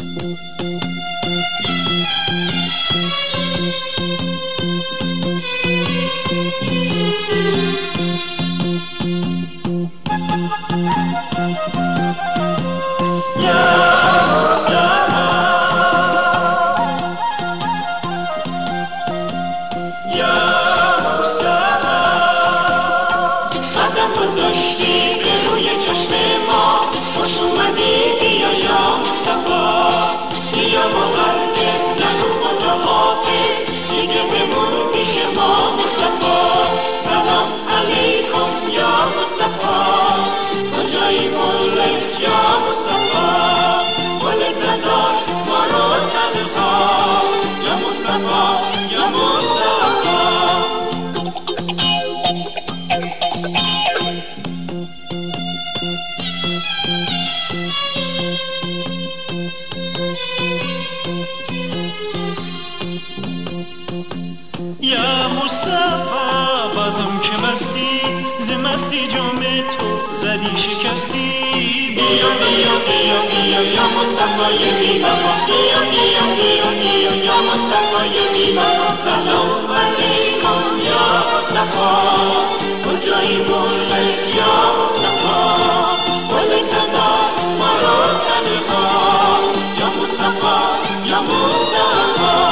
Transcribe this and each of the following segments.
یا مصطفی بازم که مستی ز مستی جام تو زدی شکستی. بیا بیا بیا بیا یا مصطفی بی وفا، بیا بیا بیا بیا یا مصطفی بی وفا. سلام علیکم یا مصطفی، کجایی مولد یا مصطفی، ولک نزار مرا تنها یا مصطفی یا مصطفی.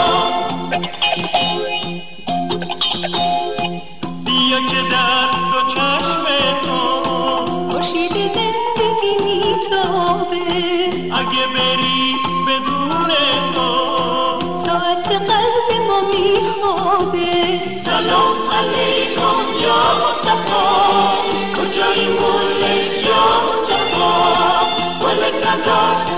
بیا که در دو چشم تو خورشید زندگی میتابه، اگه بری بدون تو ساعت قلب ما میخوابه. سلام علیکم یا مصطفی، کجایی مولد یا مصطفی، ولک نزار